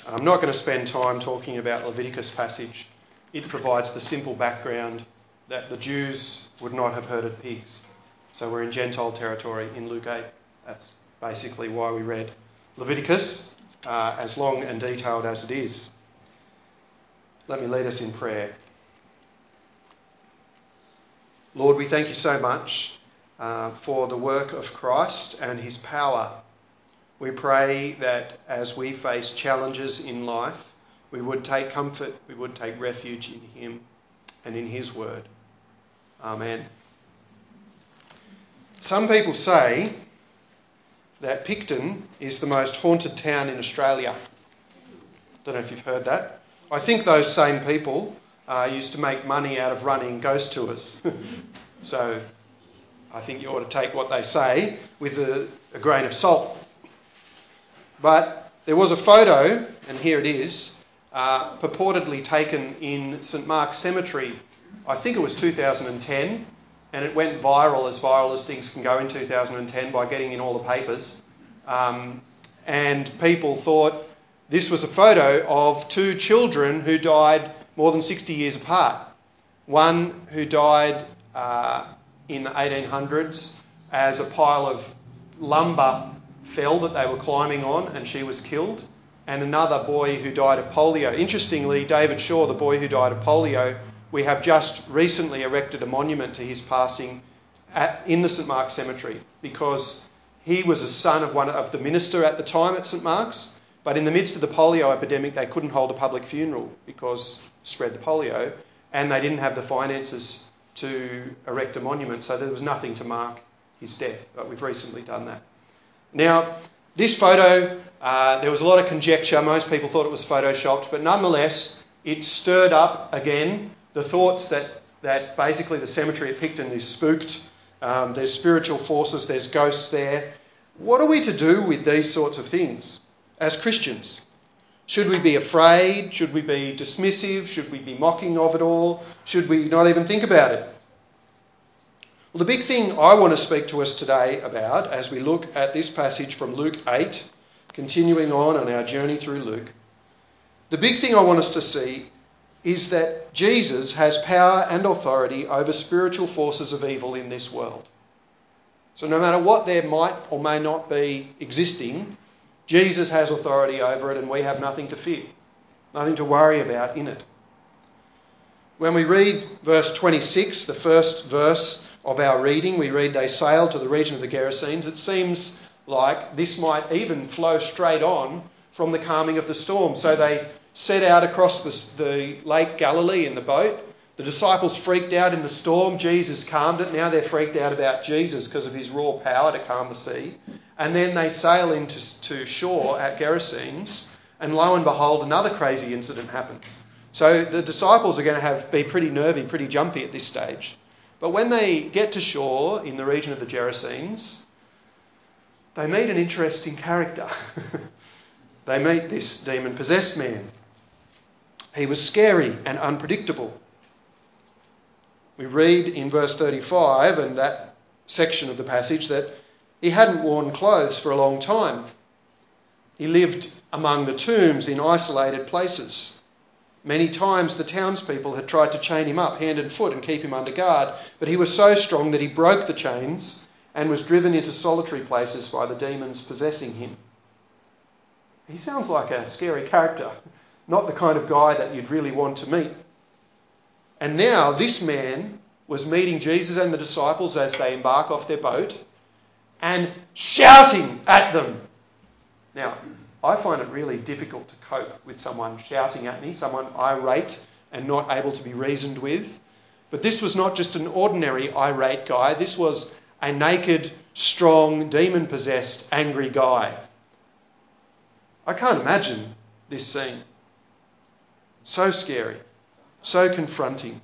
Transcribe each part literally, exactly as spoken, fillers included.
I'm not going to spend time talking about Leviticus passage. It provides the simple background that the Jews would not have herded pigs. So we're in Gentile territory in Luke eight. That's basically why we read Leviticus, uh, as long and detailed as it is. Let me lead us in prayer. Lord, we thank you so much uh, for the work of Christ and his power. We pray that as we face challenges in life, we would take comfort, we would take refuge in him and in his word. Amen. Some people say that Picton is the most haunted town in Australia. Don't know if you've heard that. I think those same people uh, used to make money out of running ghost tours. So I think you ought to take what they say with a, a grain of salt. But there was a photo, and here it is, uh, purportedly taken in St Mark's Cemetery. I think it was two thousand ten, and it went viral, as viral as things can go in two thousand ten, by getting in all the papers. Um, and people thought this was a photo of two children who died more than sixty years apart. One who died uh, in the eighteen hundreds as a pile of lumber fell that they were climbing on and she was killed, and another boy who died of polio. Interestingly, David Shaw, the boy who died of polio, we have just recently erected a monument to his passing at, in the St Mark's Cemetery, because he was a son of one of the minister at the time at St Mark's, but in the midst of the polio epidemic they couldn't hold a public funeral because spread the polio, and they didn't have the finances to erect a monument, so there was nothing to mark his death. But we've recently done that. Now, this photo, uh, there was a lot of conjecture. Most people thought it was photoshopped, but nonetheless, it stirred up again the thoughts that, that basically the cemetery at Picton is spooked. Um, there's spiritual forces, there's ghosts there. What are we to do with these sorts of things as Christians? Should we be afraid? Should we be dismissive? Should we be mocking of it all? Should we not even think about it? Well, the big thing I want to speak to us today about, as we look at this passage from Luke eight, continuing on on our journey through Luke, the big thing I want us to see is that Jesus has power and authority over spiritual forces of evil in this world. So no matter what there might or may not be existing, Jesus has authority over it, and we have nothing to fear, nothing to worry about in it. When we read verse twenty-six, the first verse of our reading, we read they sailed to the region of the Gerasenes. It seems like this might even flow straight on from the calming of the storm. So they set out across the, the Lake Galilee in the boat. The disciples freaked out in the storm. Jesus calmed it. Now they're freaked out about Jesus because of his raw power to calm the sea. And then they sail into to shore at Gerasenes, and lo and behold, another crazy incident happens. So the disciples are going to have be pretty nervy, pretty jumpy at this stage. But when they get to shore in the region of the Gerasenes, they meet an interesting character. They meet this demon-possessed man. He was scary and unpredictable. We read in verse thirty-five, and that section of the passage, that he hadn't worn clothes for a long time. He lived among the tombs in isolated places. Many times the townspeople had tried to chain him up hand and foot and keep him under guard, but he was so strong that he broke the chains and was driven into solitary places by the demons possessing him. He sounds like a scary character, not the kind of guy that you'd really want to meet. And now this man was meeting Jesus and the disciples as they embark off their boat and shouting at them. Now, I find it really difficult to cope with someone shouting at me, someone irate and not able to be reasoned with. But this was not just an ordinary irate guy. This was a naked, strong, demon-possessed, angry guy. I can't imagine this scene. So scary, so confronting.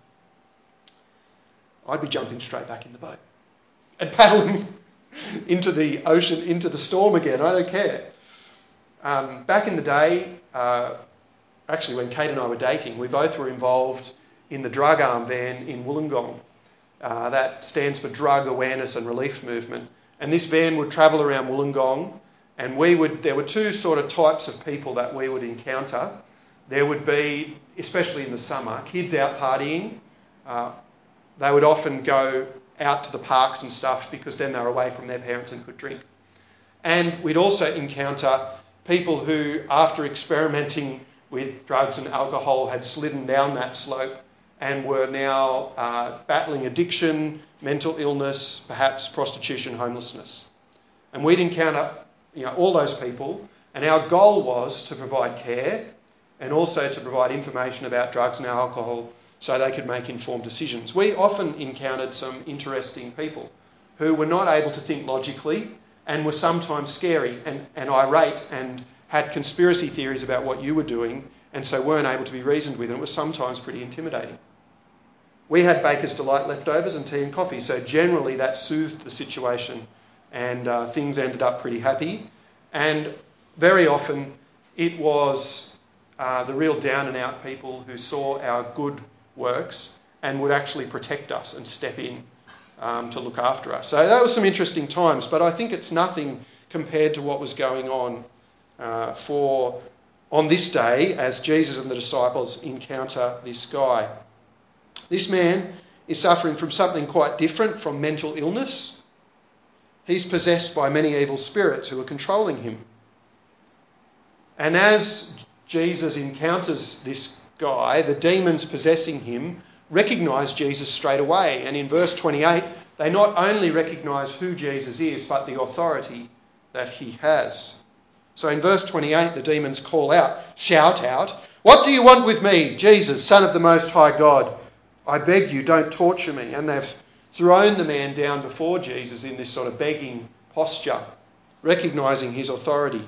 I'd be jumping straight back in the boat and paddling into the ocean, into the storm again. I don't care. Um, back in the day, uh, actually when Kate and I were dating, we both were involved in the drug arm van in Wollongong. Uh, that stands for Drug Awareness and Relief Movement. And this van would travel around Wollongong And we would, there were two sort of types of people that we would encounter. There would be, especially in the summer, kids out partying. Uh, they would often go out to the parks and stuff because then they were away from their parents and could drink. And we'd also encounter people who, after experimenting with drugs and alcohol, had slidden down that slope and were now uh, battling addiction, mental illness, perhaps prostitution, homelessness. And we'd encounter, you know, all those people, and our goal was to provide care and also to provide information about drugs and alcohol so they could make informed decisions. We often encountered some interesting people who were not able to think logically and were sometimes scary and, and irate and had conspiracy theories about what you were doing, and so weren't able to be reasoned with, and it was sometimes pretty intimidating. We had Baker's Delight leftovers and tea and coffee, so generally that soothed the situation, and uh, things ended up pretty happy. And very often it was uh, the real down and out people who saw our good works and would actually protect us and step in um, to look after us. So that was some interesting times, but I think it's nothing compared to what was going on uh, for on this day as Jesus and the disciples encounter this guy. This man is suffering from something quite different from mental illness. He's possessed by many evil spirits who are controlling him. And as Jesus encounters this guy, the demons possessing him recognise Jesus straight away. And in verse twenty-eight, they not only recognise who Jesus is, but the authority that he has. So in verse twenty-eight, the demons call out, shout out, "What do you want with me, Jesus, Son of the Most High God? I beg you, don't torture me." And they've thrown the man down before Jesus in this sort of begging posture, recognising his authority.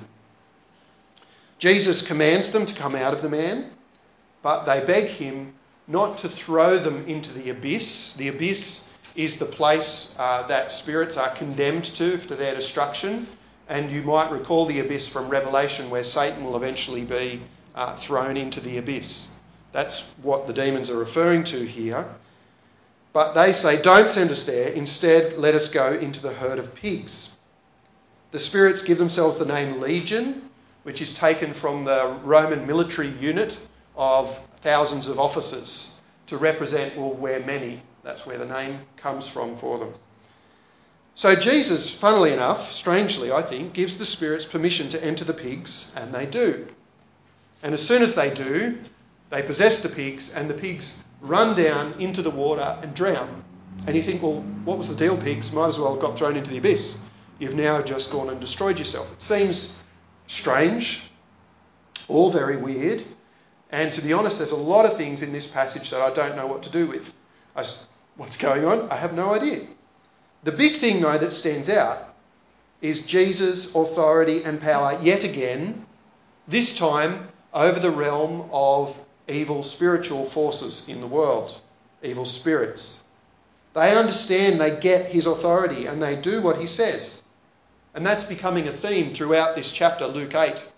Jesus commands them to come out of the man, but they beg him not to throw them into the abyss. The abyss is the place uh, that spirits are condemned to for their destruction. And you might recall the abyss from Revelation, where Satan will eventually be uh, thrown into the abyss. That's what the demons are referring to here. But they say, don't send us there. Instead, let us go into the herd of pigs. The spirits give themselves the name Legion, which is taken from the Roman military unit of thousands of officers to represent, well, we're many. That's where the name comes from for them. So Jesus, funnily enough, strangely I think, gives the spirits permission to enter the pigs, and they do. And as soon as they do, they possess the pigs, and the pigs run down into the water and drown. And you think, well, what was the deal, pigs? Might as well have got thrown into the abyss. You've now just gone and destroyed yourself. It seems strange, all very weird. And to be honest, there's a lot of things in this passage that I don't know what to do with. I, what's going on? I have no idea. The big thing, though, that stands out is Jesus' authority and power yet again, this time over the realm of evil spiritual forces in the world, evil spirits. They understand, they get his authority, and they do what he says. And that's becoming a theme throughout this chapter, Luke eight.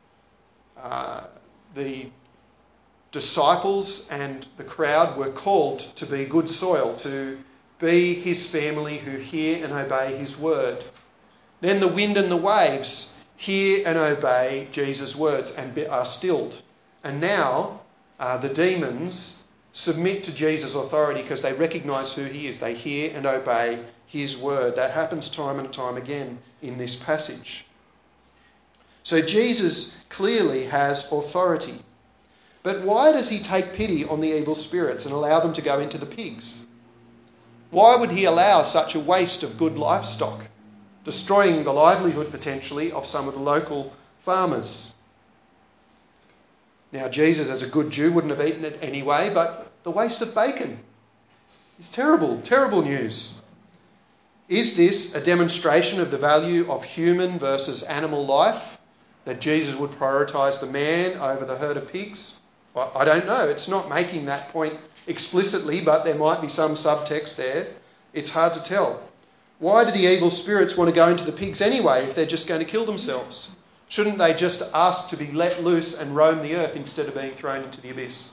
Uh, the disciples and the crowd were called to be good soil, to be his family who hear and obey his word. Then the wind and the waves hear and obey Jesus' words and are stilled. And now uh, the demons submit to Jesus' authority because they recognise who he is. They hear and obey his word. That happens time and time again in this passage. So Jesus clearly has authority. But why does he take pity on the evil spirits and allow them to go into the pigs? Why would he allow such a waste of good livestock, destroying the livelihood potentially of some of the local farmers? Now, Jesus, as a good Jew, wouldn't have eaten it anyway, but the waste of bacon is terrible, terrible news. Is this a demonstration of the value of human versus animal life, that Jesus would prioritise the man over the herd of pigs? I don't know. It's not making that point explicitly, but there might be some subtext there. It's hard to tell. Why do the evil spirits want to go into the pigs anyway if they're just going to kill themselves? Shouldn't they just ask to be let loose and roam the earth instead of being thrown into the abyss?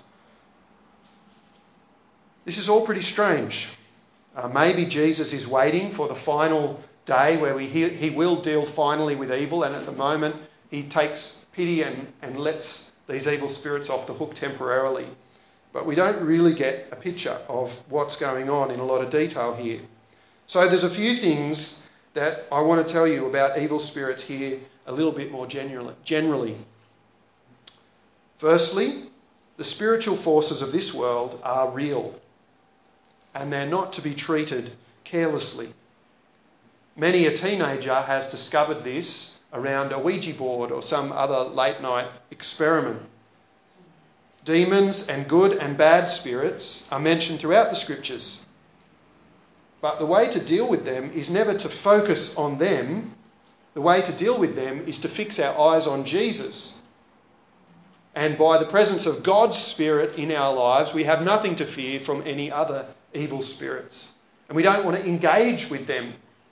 This is all pretty strange. Uh, maybe Jesus is waiting for the final day where we, he, he will deal finally with evil, and at the moment he takes pity and, and lets these evil spirits off the hook temporarily. But we don't really get a picture of what's going on in a lot of detail here. So there's a few things that I want to tell you about evil spirits here a little bit more generally. generally. Firstly, the spiritual forces of this world are real, and they're not to be treated carelessly. Many a teenager has discovered this around a Ouija board or some other late night experiment. Demons and good and bad spirits are mentioned throughout the scriptures. But the way to deal with them is never to focus on them. The way to deal with them is to fix our eyes on Jesus. And by the presence of God's Spirit in our lives, we have nothing to fear from any other evil spirits. And we don't want to engage with them.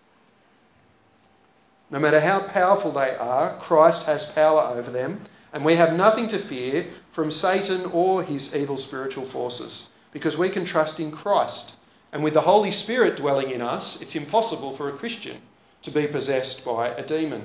No matter how powerful they are, Christ has power over them, and we have nothing to fear from Satan or his evil spiritual forces, because we can trust in Christ. And with the Holy Spirit dwelling in us, it's impossible for a Christian to be possessed by a demon.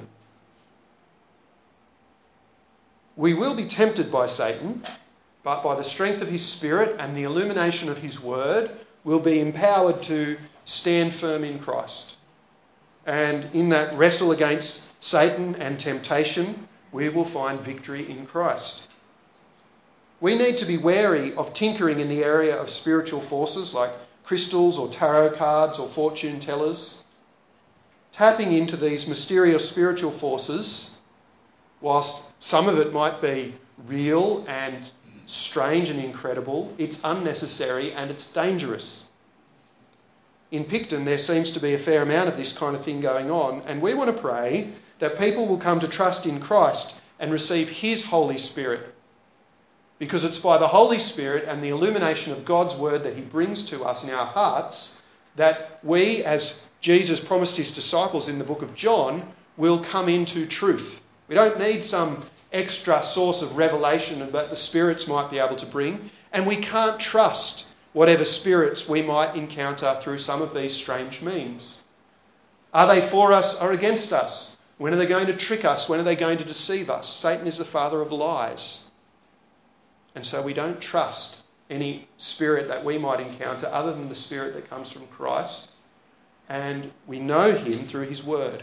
We will be tempted by Satan, but by the strength of his Spirit and the illumination of his word, we'll be empowered to stand firm in Christ. And in that wrestle against Satan and temptation, we will find victory in Christ. We need to be wary of tinkering in the area of spiritual forces like crystals or tarot cards or fortune tellers. Tapping into these mysterious spiritual forces, whilst some of it might be real and strange and incredible, it's unnecessary and it's dangerous. In Picton, there seems to be a fair amount of this kind of thing going on, and we want to pray that people will come to trust in Christ and receive his Holy Spirit, because it's by the Holy Spirit and the illumination of God's word that he brings to us in our hearts that we, as Jesus promised his disciples in the book of John, will come into truth. We don't need some extra source of revelation that the spirits might be able to bring, and we can't trust whatever spirits we might encounter through some of these strange means. Are they for us or against us? When are they going to trick us? When are they going to deceive us? Satan is the father of lies. And so we don't trust any spirit that we might encounter other than the spirit that comes from Christ. And we know him through his word.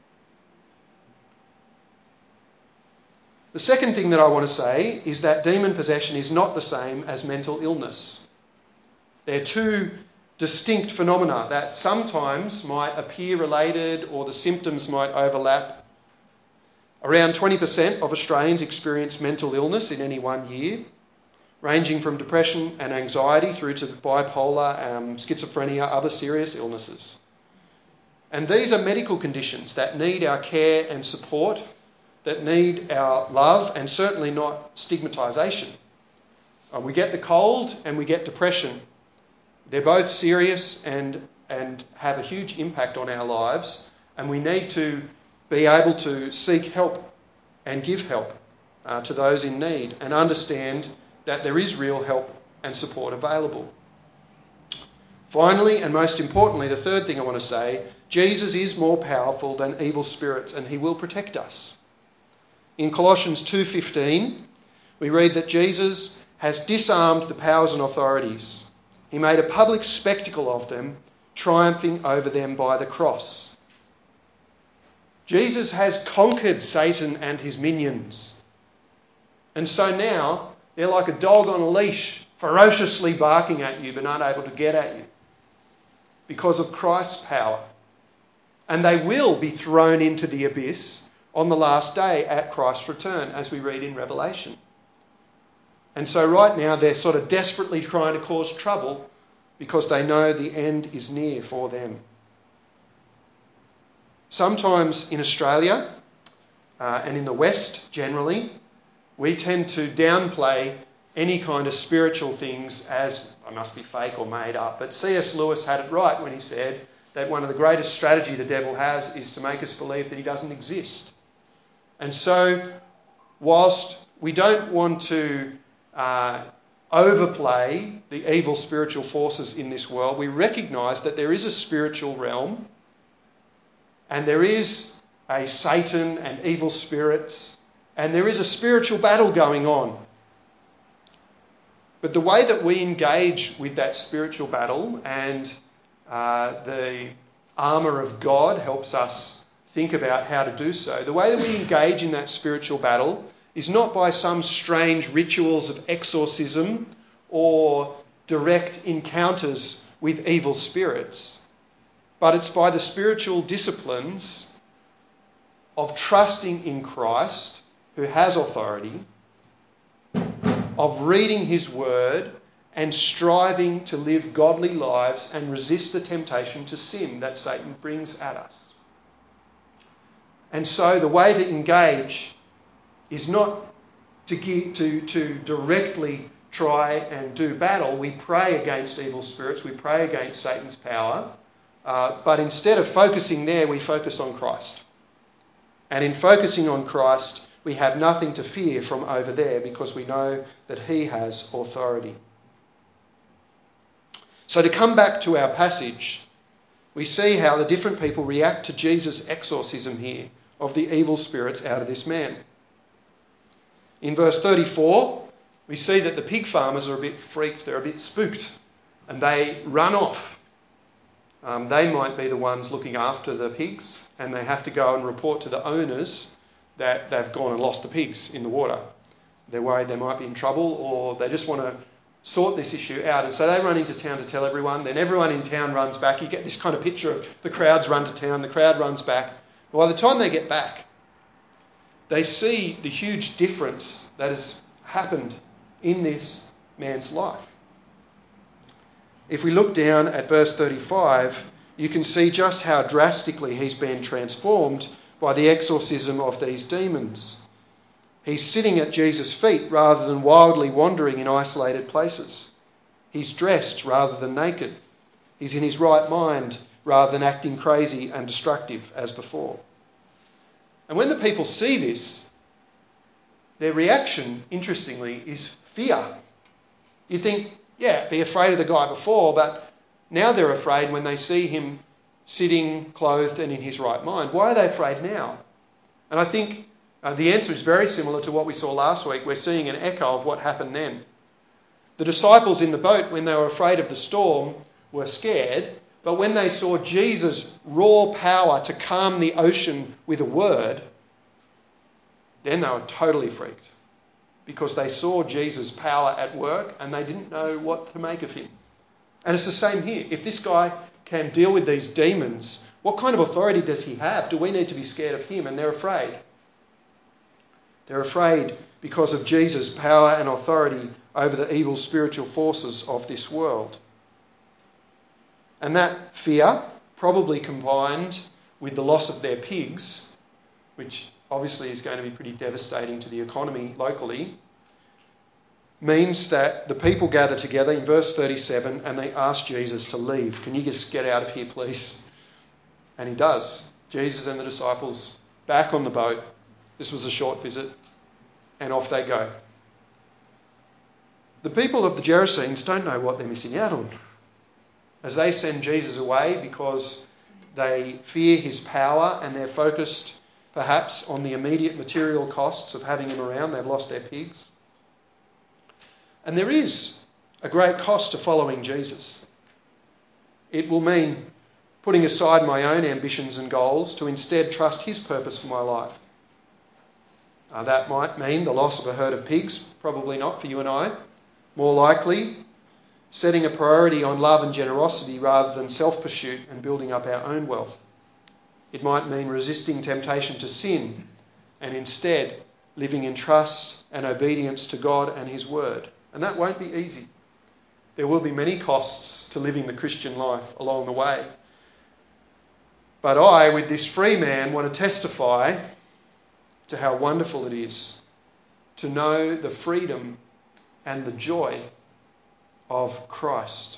The second thing that I want to say is that demon possession is not the same as mental illness. They're two distinct phenomena that sometimes might appear related or the symptoms might overlap. Around twenty percent of Australians experience mental illness in any one year, ranging from depression and anxiety through to bipolar, um, schizophrenia, other serious illnesses. And these are medical conditions that need our care and support, that need our love and certainly not stigmatisation. Uh, we get the cold and we get depression. They're both serious and, and have a huge impact on our lives, and we need to be able to seek help and give help uh, to those in need and understand that there is real help and support available. Finally, and most importantly, the third thing I want to say, Jesus is more powerful than evil spirits and he will protect us. In Colossians two fifteen, we read that Jesus has disarmed the powers and authorities. He made a public spectacle of them, triumphing over them by the cross. Jesus has conquered Satan and his minions. And so now they're like a dog on a leash, ferociously barking at you but not able to get at you because of Christ's power. And they will be thrown into the abyss on the last day at Christ's return, as we read in Revelation. And so right now they're sort of desperately trying to cause trouble because they know the end is near for them. Sometimes in Australia uh, and in the West generally, we tend to downplay any kind of spiritual things as, I must be fake or made up. But C S Lewis had it right when he said that one of the greatest strategy the devil has is to make us believe that he doesn't exist. And so whilst we don't want to uh, overplay the evil spiritual forces in this world, we recognise that there is a spiritual realm And there is a Satan and evil spirits, and there is a spiritual battle going on. But the way that we engage with that spiritual battle, and uh, the armour of God helps us think about how to do so, the way that we engage in that spiritual battle is not by some strange rituals of exorcism or direct encounters with evil spirits, but it's by the spiritual disciplines of trusting in Christ, who has authority, of reading his word and striving to live godly lives and resist the temptation to sin that Satan brings at us. And so the way to engage is not to, give, to, to directly try and do battle. We pray against evil spirits, we pray against Satan's power, uh, but instead of focusing there, we focus on Christ. And in focusing on Christ, we have nothing to fear from over there because we know that he has authority. So to come back to our passage, we see how the different people react to Jesus' exorcism here of the evil spirits out of this man. In verse thirty-four, we see that the pig farmers are a bit freaked, they're a bit spooked, and they run off. Um, they might be the ones looking after the pigs, and they have to go and report to the owners that they've gone and lost the pigs in the water. They're worried they might be in trouble, or they just want to sort this issue out. And so they run into town to tell everyone. Then everyone in town runs back. You get this kind of picture of the crowds run to town, the crowd runs back. But by the time they get back, they see the huge difference that has happened in this man's life. If we look down at verse thirty-five, you can see just how drastically he's been transformed by the exorcism of these demons. He's sitting at Jesus' feet rather than wildly wandering in isolated places. He's dressed rather than naked. He's in his right mind rather than acting crazy and destructive as before. And when the people see this, their reaction, interestingly, is fear. You'd think, yeah, be afraid of the guy before, but now they're afraid when they see him sitting, clothed and in his right mind. Why are they afraid now? And I think uh, the answer is very similar to what we saw last week. We're seeing an echo of what happened then. The disciples in the boat, when they were afraid of the storm, were scared, but when they saw Jesus' raw power to calm the ocean with a word, then they were totally freaked, because they saw Jesus' power at work and they didn't know what to make of him. And it's the same here. If this guy can deal with these demons, what kind of authority does he have? Do we need to be scared of him? And they're afraid. They're afraid because of Jesus' power and authority over the evil spiritual forces of this world. And that fear, probably combined with the loss of their pigs, which obviously is going to be pretty devastating to the economy locally, means that the people gather together in verse thirty-seven and they ask Jesus to leave. Can you just get out of here, please? And he does. Jesus and the disciples back on the boat. This was a short visit, and off they go. The people of the Gerasenes don't know what they're missing out on. As they send Jesus away because they fear his power and they're focused perhaps on the immediate material costs of having him around, they've lost their pigs. And there is a great cost to following Jesus. It will mean putting aside my own ambitions and goals to instead trust his purpose for my life. Uh, that might mean the loss of a herd of pigs, probably not for you and I. More likely, setting a priority on love and generosity rather than self-pursuit and building up our own wealth. It might mean resisting temptation to sin and instead living in trust and obedience to God and his word. And that won't be easy. There will be many costs to living the Christian life along the way. But I, with this free man, want to testify to how wonderful it is to know the freedom and the joy of Christ.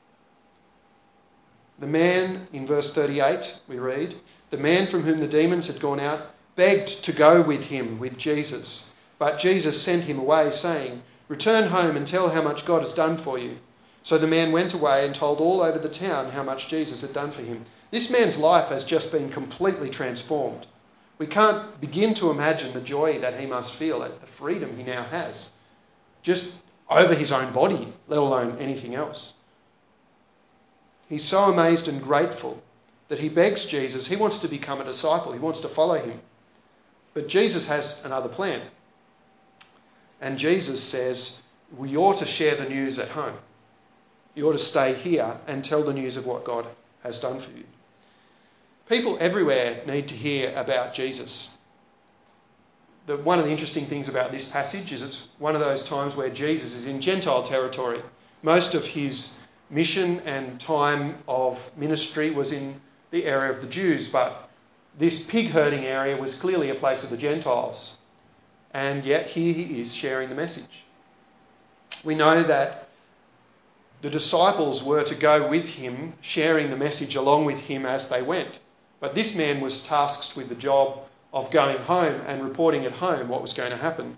The man, in verse thirty-eight, we read, the man from whom the demons had gone out begged to go with him, with Jesus. But Jesus sent him away, saying, return home and tell how much God has done for you. So the man went away and told all over the town how much Jesus had done for him. This man's life has just been completely transformed. We can't begin to imagine the joy that he must feel at the freedom he now has, just over his own body, let alone anything else. He's so amazed and grateful that he begs Jesus. He wants to become a disciple. He wants to follow him. But Jesus has another plan. And Jesus says, we ought to share the news at home. You ought to stay here and tell the news of what God has done for you. People everywhere need to hear about Jesus. The, one of the interesting things about this passage is it's one of those times where Jesus is in Gentile territory. Most of his mission and time of ministry was in the area of the Jews, but this pig herding area was clearly a place of the Gentiles. And yet here he is sharing the message. We know that the disciples were to go with him, sharing the message along with him as they went. But this man was tasked with the job of going home and reporting at home what was going to happen.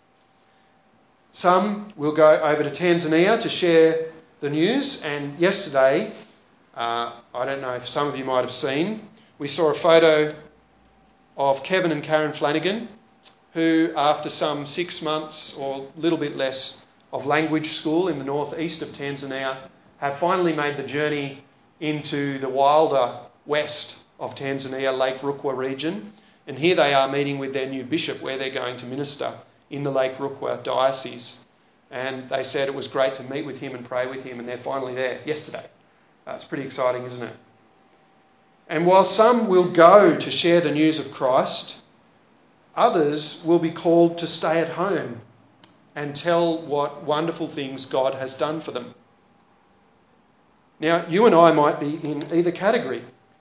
Some will go over to Tanzania to share the news, and yesterday, uh, I don't know if some of you might have seen, we saw a photo of Kevin and Karen Flanagan, who after some six months or a little bit less of language school in the northeast of Tanzania have finally made the journey into the wilder west of Tanzania, Lake Rukwa region. And here they are meeting with their new bishop where they're going to minister in the Lake Rukwa diocese. And they said it was great to meet with him and pray with him, and they're finally there yesterday. Uh, it's pretty exciting, isn't it? And while some will go to share the news of Christ, others will be called to stay at home and tell what wonderful things God has done for them. Now, you and I might be in either category.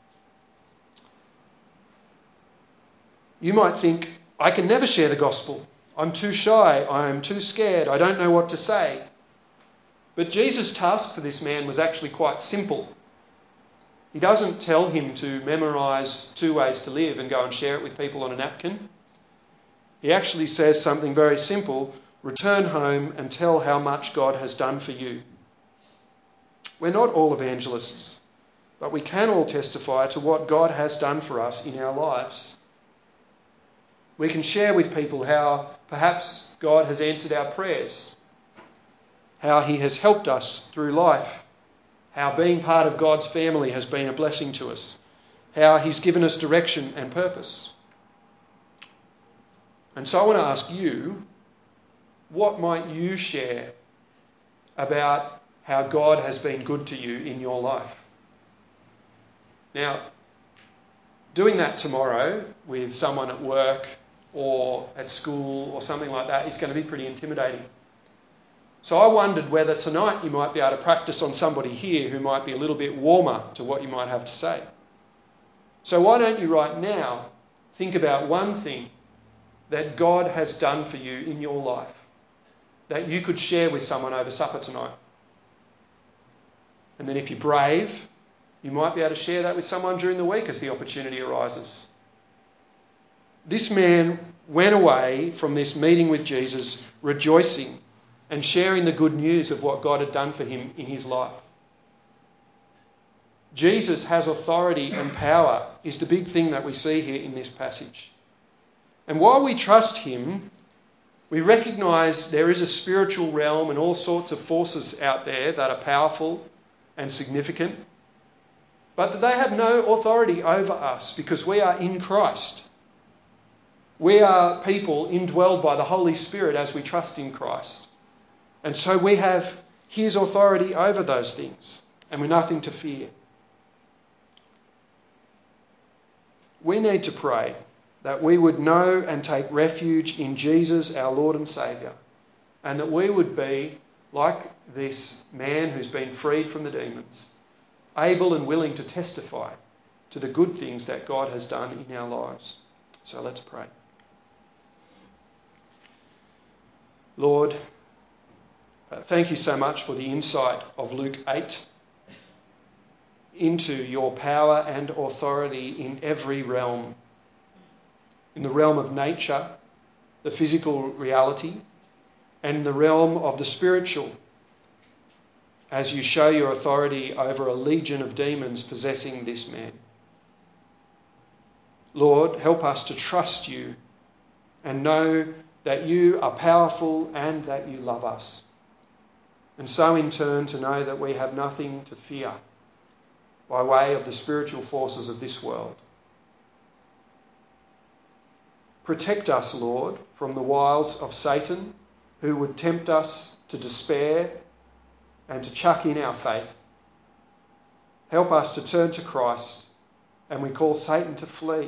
You might think, I can never share the gospel. I'm too shy. I'm too scared. I don't know what to say. But Jesus' task for this man was actually quite simple. He doesn't tell him to memorise two ways to live and go and share it with people on a napkin. He actually says something very simple: return home and tell how much God has done for you. We're not all evangelists, but we can all testify to what God has done for us in our lives. We can share with people how perhaps God has answered our prayers, how he has helped us through life, how being part of God's family has been a blessing to us, how he's given us direction and purpose. And so I want to ask you, what might you share about how God has been good to you in your life? Now, doing that tomorrow with someone at work or at school or something like that is going to be pretty intimidating. So I wondered whether tonight you might be able to practice on somebody here who might be a little bit warmer to what you might have to say. So why don't you right now think about one thing that God has done for you in your life that you could share with someone over supper tonight. And then if you're brave, you might be able to share that with someone during the week as the opportunity arises. This man went away from this meeting with Jesus rejoicing and sharing the good news of what God had done for him in his life. Jesus has authority and power is the big thing that we see here in this passage. And while we trust him, we recognise there is a spiritual realm and all sorts of forces out there that are powerful and significant, but that they have no authority over us because we are in Christ. We are people indwelled by the Holy Spirit as we trust in Christ. And so we have his authority over those things, and we're nothing to fear. We need to pray that we would know and take refuge in Jesus, our Lord and Saviour, and that we would be like this man who's been freed from the demons, able and willing to testify to the good things that God has done in our lives. So let's pray. Lord, uh, thank you so much for the insight of Luke eight into your power and authority in every realm. In the realm of nature, the physical reality, and in the realm of the spiritual. as you show your authority over a legion of demons possessing this man. Lord, help us to trust you and know that you are powerful and that you love us. And so in turn to know that we have nothing to fear by way of the spiritual forces of this world. Protect us, Lord, from the wiles of Satan, who would tempt us to despair and to chuck in our faith. Help us to turn to Christ, and we call Satan to flee.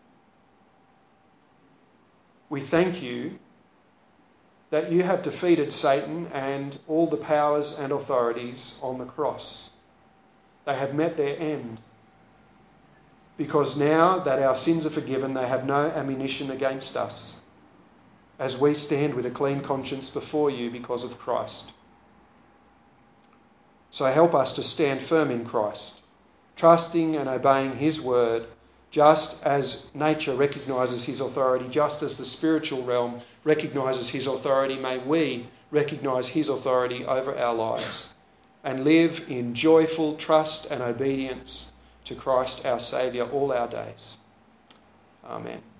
We thank you that you have defeated Satan and all the powers and authorities on the cross. They have met their end, because now that our sins are forgiven, they have no ammunition against us, as we stand with a clean conscience before you because of Christ. So help us to stand firm in Christ, trusting and obeying his word, just as nature recognises his authority, just as the spiritual realm recognises his authority. May we recognise his authority over our lives and live in joyful trust and obedience to Christ our Saviour all our days. Amen.